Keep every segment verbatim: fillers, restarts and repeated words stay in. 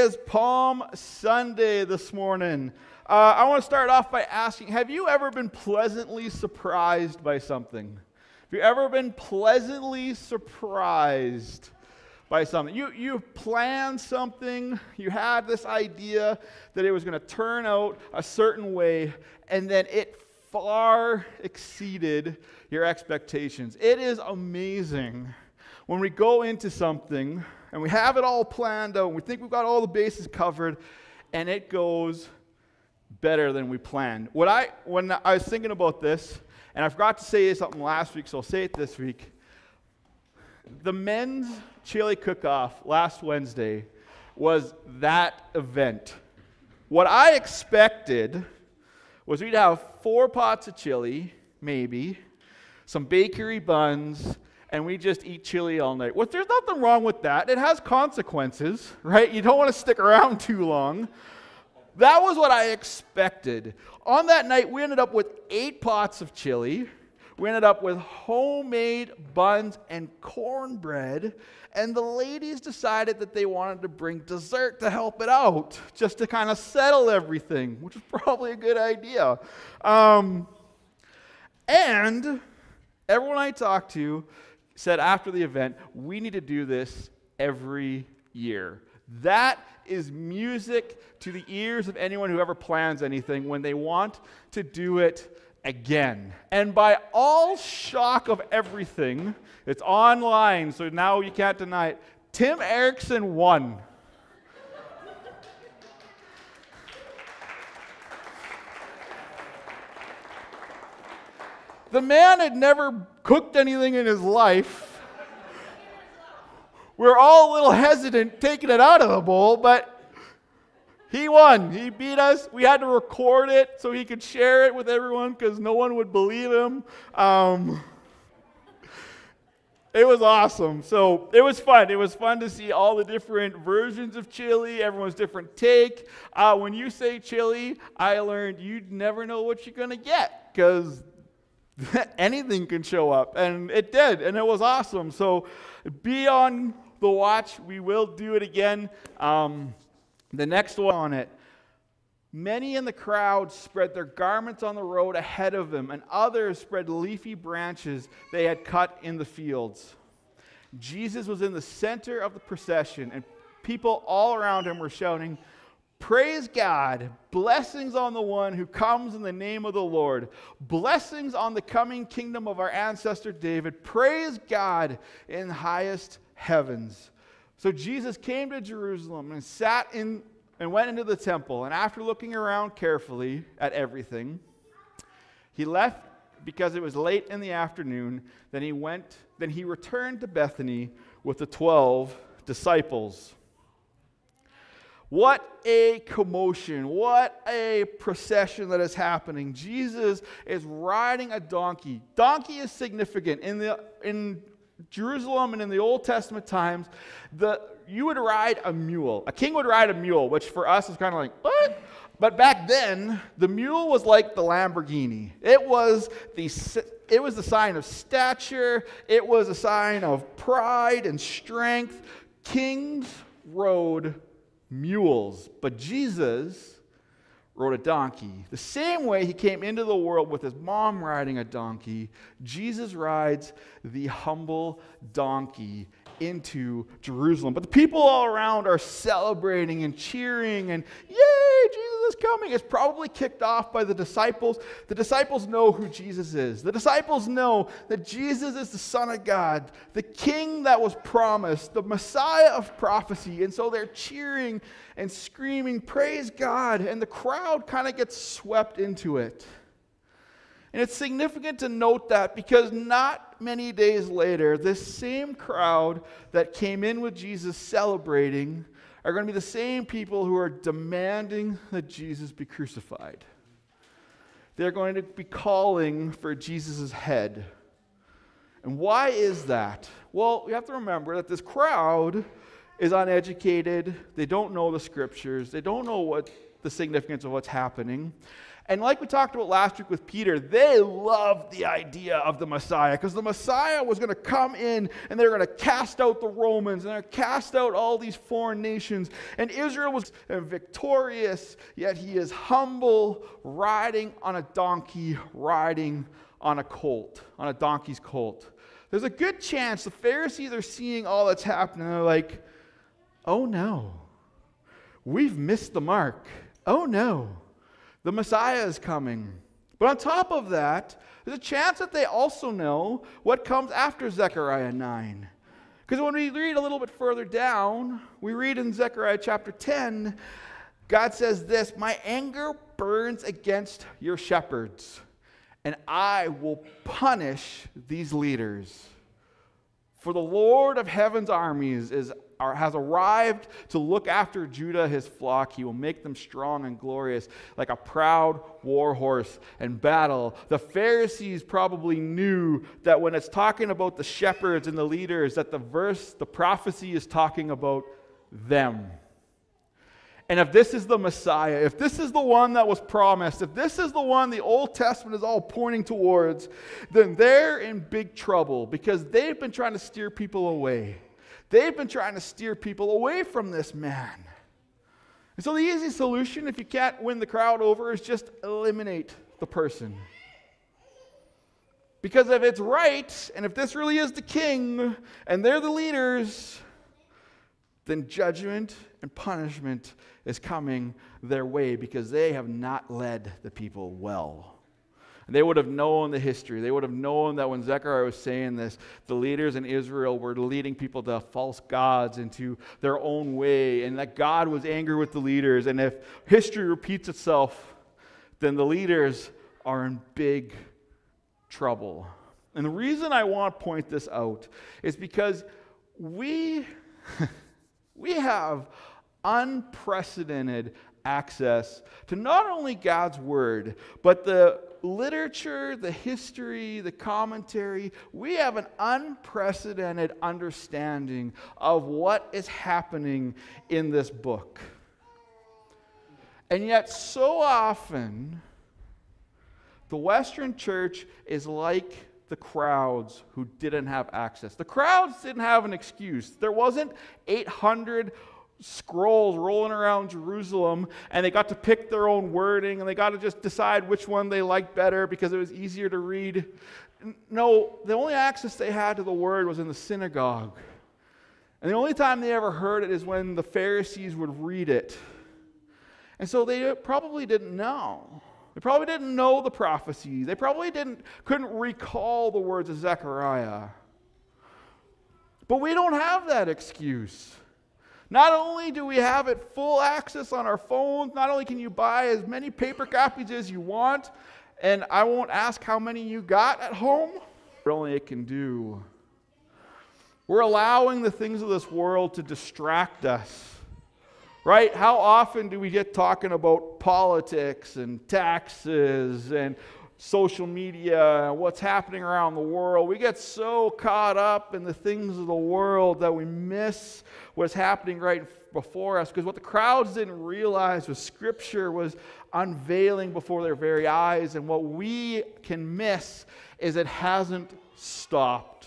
is Palm Sunday this morning. Uh, I want to start off by asking, have you ever been pleasantly surprised by something? Have you ever been pleasantly surprised by something? You, you planned something, you had this idea that it was going to turn out a certain way, and then it far exceeded your expectations. It is amazing when we go into something and we have it all planned out, and we think we've got all the bases covered, and it goes better than we planned. What I when I was thinking about this, and I forgot to say something last week, so I'll say it this week. The men's chili cook-off last Wednesday was that event. What I expected was we'd have four pots of chili, maybe, some bakery buns, and we just eat chili all night. Well, there's nothing wrong with that. It has consequences, right? You don't want to stick around too long. That was what I expected. On that night, we ended up with eight pots of chili. We ended up with homemade buns and cornbread. And the ladies decided that they wanted to bring dessert to help it out, just to kind of settle everything, which is probably a good idea. Um, and everyone I talked to said after the event, we need to do this every year. That is music to the ears of anyone who ever plans anything when they want to do it again. And by all shock of everything, it's online, so now you can't deny it. Tim Erickson won. The man had never cooked anything in his life. We're all a little hesitant taking it out of the bowl, but he won. He beat us. We had to record it so he could share it with everyone because no one would believe him. Um, it was awesome. So it was fun. It was fun to see all the different versions of chili, everyone's different take. Uh, when you say chili, I learned you'd never know what you're going to get because anything can show up, and it did, and it was awesome. So be on the watch. We will do it again. Um, the next one on it. Many in the crowd spread their garments on the road ahead of him, and others spread leafy branches they had cut in the fields. Jesus was in the center of the procession, and people all around him were shouting, "Praise God, blessings on the one who comes in the name of the Lord. Blessings on the coming kingdom of our ancestor David. Praise God in the highest heavens." So Jesus came to Jerusalem and sat in and went into the temple. And after looking around carefully at everything, he left because it was late in the afternoon. Then he went, then he returned to Bethany with the twelve disciples. What a commotion, what a procession that is happening. Jesus is riding a donkey. Donkey is significant. In the in Jerusalem and in the Old Testament times, the you would ride a mule. A king would ride a mule, which for us is kind of like, what? But back then, the mule was like the Lamborghini. It was the it was the sign of stature. It was a sign of pride and strength. Kings rode mules, but Jesus rode a donkey. The same way he came into the world with his mom riding a donkey, Jesus rides the humble donkey into Jerusalem. But the people all around are celebrating and cheering and, yay, Jesus is coming. It's probably kicked off by the disciples. The disciples know who Jesus is. The disciples know that Jesus is the Son of God, the King that was promised, the Messiah of prophecy. And so they're cheering and screaming, praise God. And the crowd kind of gets swept into it. And it's significant to note that because not many days later, this same crowd that came in with Jesus celebrating are going to be the same people who are demanding that Jesus be crucified. They're going to be calling for Jesus' head. And why is that? Well, we have to remember that this crowd is uneducated. They don't know the scriptures. They don't know what the significance of what's happening. And like we talked about last week with Peter, they loved the idea of the Messiah because the Messiah was going to come in and they were going to cast out the Romans and they're going to cast out all these foreign nations. And Israel was victorious, yet he is humble, riding on a donkey, riding on a colt, on a donkey's colt. There's a good chance the Pharisees are seeing all that's happening. They're like, oh no, we've missed the mark. Oh no. The Messiah is coming. But on top of that, there's a chance that they also know what comes after Zechariah nine. Because when we read a little bit further down, we read in Zechariah chapter ten, God says this, my anger burns against your shepherds, and I will punish these leaders. For the Lord of heaven's armies is, are, has arrived to look after Judah, his flock. He will make them strong and glorious like a proud war horse in battle. The Pharisees probably knew that when it's talking about the shepherds and the leaders, that the verse, the prophecy is talking about them. And if this is the Messiah, if this is the one that was promised, if this is the one the Old Testament is all pointing towards, then they're in big trouble because they've been trying to steer people away. They've been trying to steer people away from this man. And so the easy solution, if you can't win the crowd over, is just eliminate the person. Because if it's right, and if this really is the king, and they're the leaders, then judgment and punishment is coming their way because they have not led the people well. They would have known the history. They would have known that when Zechariah was saying this, the leaders in Israel were leading people to false gods into their own way, and that God was angry with the leaders. And if history repeats itself, then the leaders are in big trouble. And the reason I want to point this out is because we... We have unprecedented access to not only God's Word, but the literature, the history, the commentary. We have an unprecedented understanding of what is happening in this book. And yet, so often, the Western church is like the crowds who didn't have access. The crowds didn't have an excuse. There wasn't eight hundred scrolls rolling around Jerusalem and they got to pick their own wording and they got to just decide which one they liked better because it was easier to read. No, the only access they had to the word was in the synagogue. And the only time they ever heard it is when the Pharisees would read it. And so they probably didn't know. They probably didn't know the prophecies. They probably didn't couldn't recall the words of Zechariah. But we don't have that excuse. Not only do we have it full access on our phones, not only can you buy as many paper copies as you want, and I won't ask how many you got at home, but only it can do. We're allowing the things of this world to distract us. Right? How often do we get talking about politics and taxes and social media and what's happening around the world? We get so caught up in the things of the world that we miss what's happening right before us. Because what the crowds didn't realize was Scripture was unveiling before their very eyes. And what we can miss is it hasn't stopped.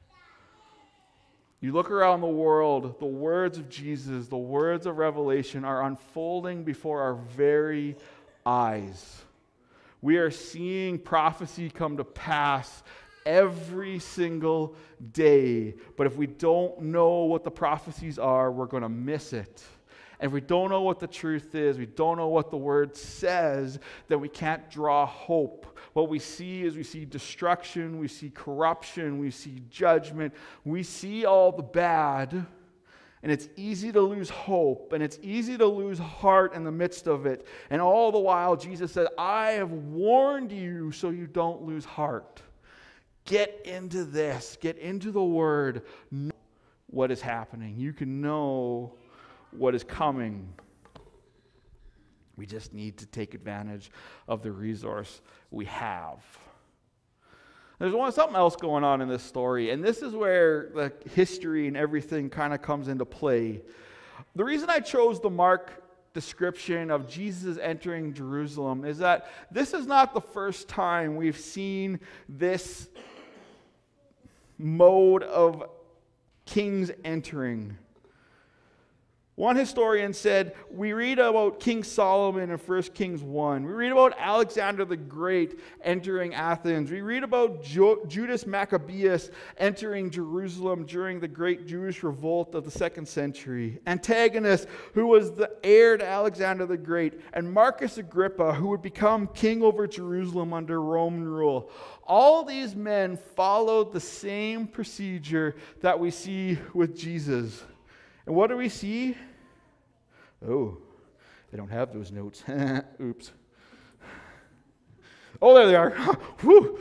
You look around the world, the words of Jesus, the words of Revelation are unfolding before our very eyes. We are seeing prophecy come to pass every single day. But if we don't know what the prophecies are, we're going to miss it. And if we don't know what the truth is, we don't know what the Word says, then we can't draw hope. What we see is we see destruction, we see corruption, we see judgment, we see all the bad, and it's easy to lose hope, and it's easy to lose heart in the midst of it. And all the while, Jesus said, I have warned you so you don't lose heart. Get into this. Get into the Word. Know what is happening. You can know what is coming. We just need to take advantage of the resource we have. There's one, something else going on in this story, and this is where the history and everything kind of comes into play. The reason I chose the Mark description of Jesus entering Jerusalem is that this is not the first time we've seen this mode of kings entering. One historian said, we read about King Solomon in First Kings one. We read about Alexander the Great entering Athens. We read about jo- Judas Maccabeus entering Jerusalem during the great Jewish revolt of the second century. Antigonus, who was the heir to Alexander the Great. And Marcus Agrippa, who would become king over Jerusalem under Roman rule. All these men followed the same procedure that we see with Jesus. And what do we see? Oh, they don't have those notes. Oops. Oh, there they are. Whew.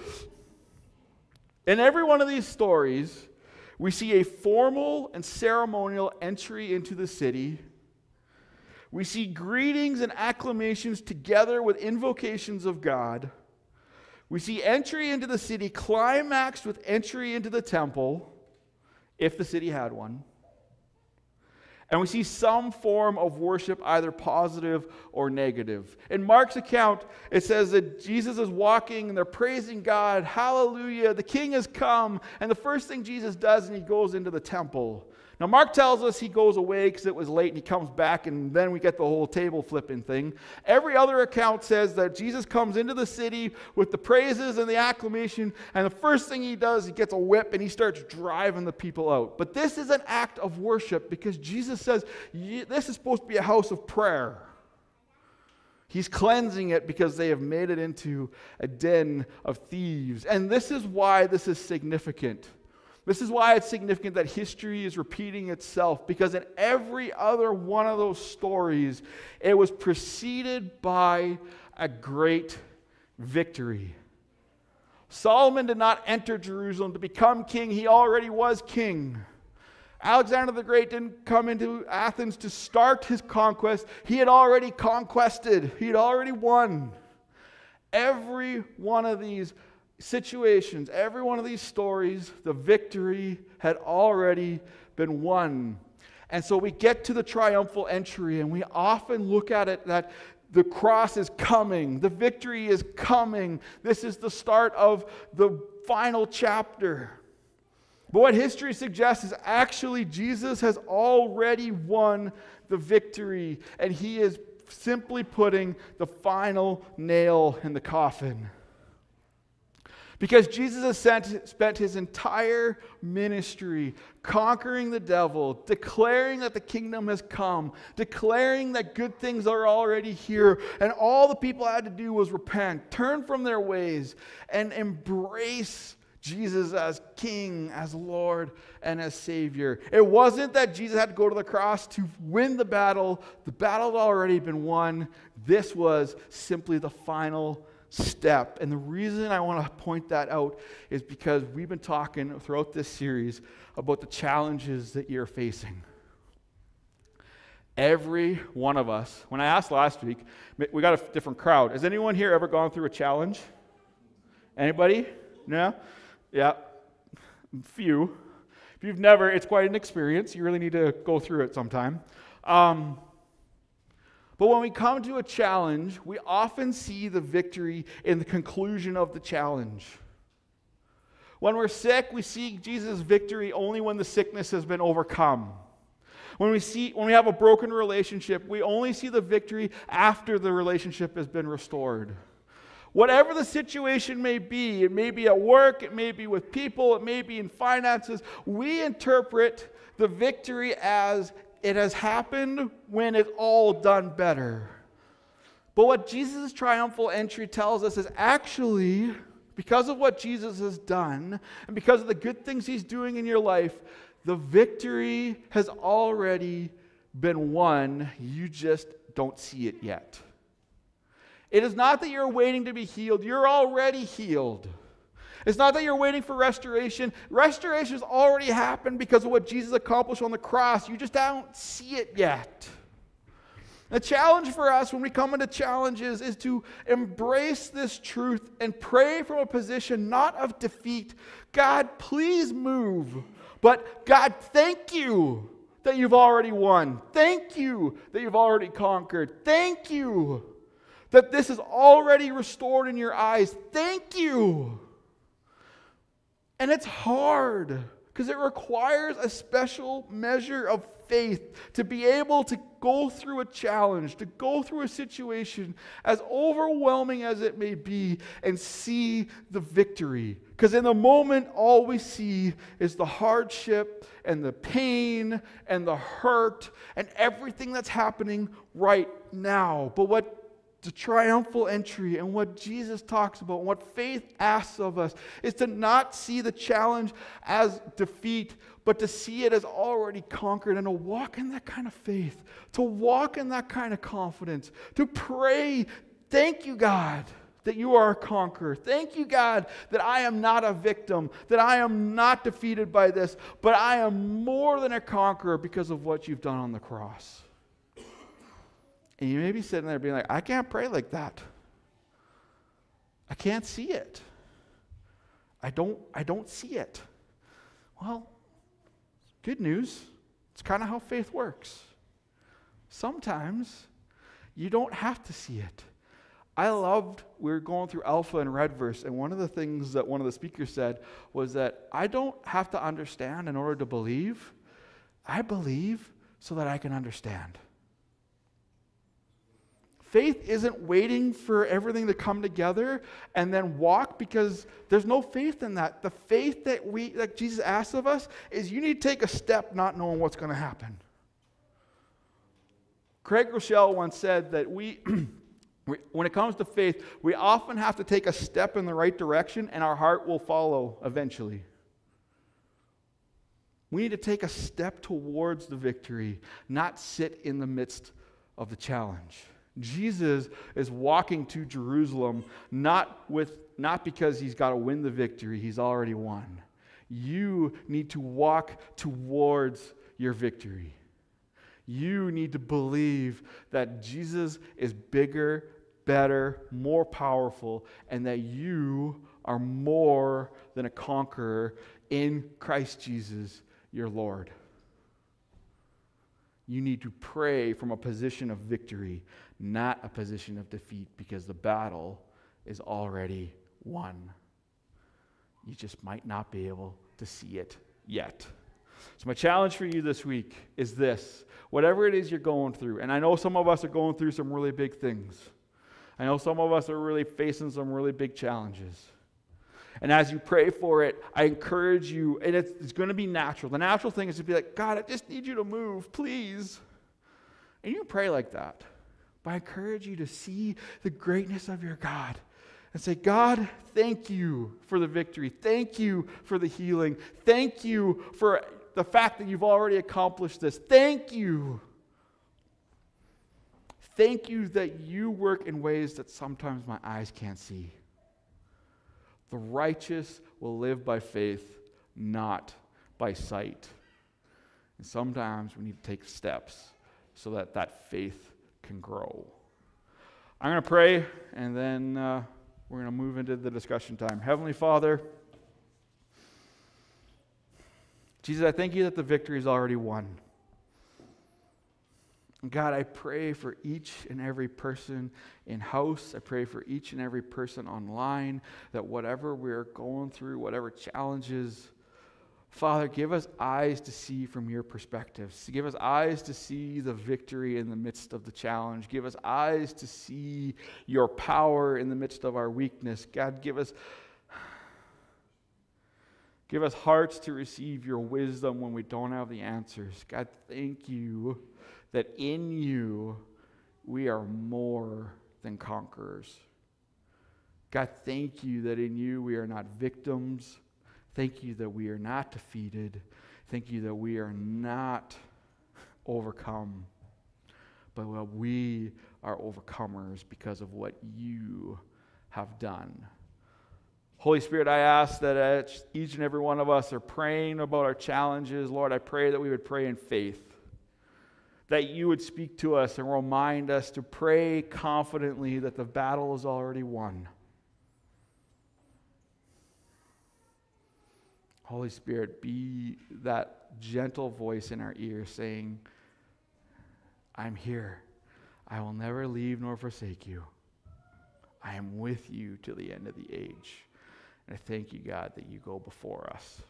In every one of these stories, we see a formal and ceremonial entry into the city. We see greetings and acclamations together with invocations of God. We see entry into the city climaxed with entry into the temple, if the city had one. And we see some form of worship, either positive or negative. In Mark's account, it says that Jesus is walking and they're praising God. Hallelujah, the king has come. And the first thing Jesus does is he goes into the temple. Now, Mark tells us he goes away because it was late and he comes back, and then we get the whole table flipping thing. Every other account says that Jesus comes into the city with the praises and the acclamation, and the first thing he does, he gets a whip and he starts driving the people out. But this is an act of worship because Jesus says this is supposed to be a house of prayer. He's cleansing it because they have made it into a den of thieves. And this is why this is significant. This is why it's significant that history is repeating itself, because in every other one of those stories, it was preceded by a great victory. Solomon did not enter Jerusalem to become king. He already was king. Alexander the Great didn't come into Athens to start his conquest. He had already conquested. He had already won. Every one of these situations, every one of these stories, the victory had already been won. And so we get to the triumphal entry, and we often look at it that the cross is coming, the victory is coming. This is the start of the final chapter. But what history suggests is actually Jesus has already won the victory, and he is simply putting the final nail in the coffin. Because Jesus has sent, spent his entire ministry conquering the devil, declaring that the kingdom has come, declaring that good things are already here, and all the people had to do was repent, turn from their ways, and embrace Jesus as King, as Lord, and as Savior. It wasn't that Jesus had to go to the cross to win the battle. The battle had already been won. This was simply the final step. And the reason I want to point that out is because we've been talking throughout this series about the challenges that you're facing. Every one of us, when I asked last week, we got a different crowd. Has anyone here ever gone through a challenge? Anybody? No? Yeah. Few. If you've never, it's quite an experience. You really need to go through it sometime. Um, But when we come to a challenge, we often see the victory in the conclusion of the challenge. When we're sick, we see Jesus' victory only when the sickness has been overcome. When we see, when we have a broken relationship, we only see the victory after the relationship has been restored. Whatever the situation may be, it may be at work, it may be with people, it may be in finances, we interpret the victory as it has happened when it's all done better. But what Jesus' triumphal entry tells us is actually, because of what Jesus has done, and because of the good things he's doing in your life, the victory has already been won. You just don't see it yet. It is not that you're waiting to be healed. You're already healed. It's not that you're waiting for restoration. Restoration has already happened because of what Jesus accomplished on the cross. You just don't see it yet. The challenge for us when we come into challenges is to embrace this truth and pray from a position not of defeat. God, please move. But God, thank you that you've already won. Thank you that you've already conquered. Thank you that this is already restored in your eyes. Thank you. And it's hard because it requires a special measure of faith to be able to go through a challenge, to go through a situation as overwhelming as it may be and see the victory. Because in the moment, all we see is the hardship and the pain and the hurt and everything that's happening right now. But what the triumphal entry and what Jesus talks about and what faith asks of us is to not see the challenge as defeat, but to see it as already conquered and to walk in that kind of faith, to walk in that kind of confidence, to pray, thank you, God, that you are a conqueror. Thank you, God, that I am not a victim, that I am not defeated by this, but I am more than a conqueror because of what you've done on the cross. And you may be sitting there being like, I can't pray like that. I can't see it. I don't, I don't see it. Well, good news. It's kind of how faith works. Sometimes you don't have to see it. I loved, we were going through Alpha and Redverse, and one of the things that one of the speakers said was that I don't have to understand in order to believe. I believe so that I can understand. Faith isn't waiting for everything to come together and then walk, because there's no faith in that. The faith that we that Jesus asks of us is you need to take a step not knowing what's going to happen. Craig Rochelle once said that we, when it comes to faith, we often have to take a step in the right direction and our heart will follow eventually. We need to take a step towards the victory, not sit in the midst of the challenge. Jesus is walking to Jerusalem not with not because he's got to win the victory, he's already won. You need to walk towards your victory. You need to believe that Jesus is bigger, better, more powerful, and that you are more than a conqueror in Christ Jesus, your Lord. You need to pray from a position of victory, not a position of defeat, because the battle is already won. You just might not be able to see it yet. So my challenge for you this week is this. Whatever it is you're going through, and I know some of us are going through some really big things. I know some of us are really facing some really big challenges. And as you pray for it, I encourage you, and it's, it's going to be natural. The natural thing is to be like, God, I just need you to move, please. And you pray like that. But I encourage you to see the greatness of your God and say, God, thank you for the victory. Thank you for the healing. Thank you for the fact that you've already accomplished this. Thank you. Thank you that you work in ways that sometimes my eyes can't see. The righteous will live by faith, not by sight. And sometimes we need to take steps so that that faith can grow. I'm going to pray, and then uh, we're going to move into the discussion time. Heavenly Father, Jesus, I thank you that the victory is already won. God, I pray for each and every person in house. I pray for each and every person online, that whatever we're going through, whatever challenges, Father, give us eyes to see from your perspective. Give us eyes to see the victory in the midst of the challenge. Give us eyes to see your power in the midst of our weakness. God, give us, give us hearts to receive your wisdom when we don't have the answers. God, thank you that in you we are more than conquerors. God, thank you that in you we are not victims. Thank you that we are not defeated. Thank you that we are not overcome, but that we are overcomers because of what you have done. Holy Spirit, I ask that each and every one of us are praying about our challenges. Lord, I pray that we would pray in faith, that you would speak to us and remind us to pray confidently that the battle is already won. Holy Spirit, be that gentle voice in our ear saying, I'm here. I will never leave nor forsake you. I am with you to the end of the age. And I thank you, God, that you go before us.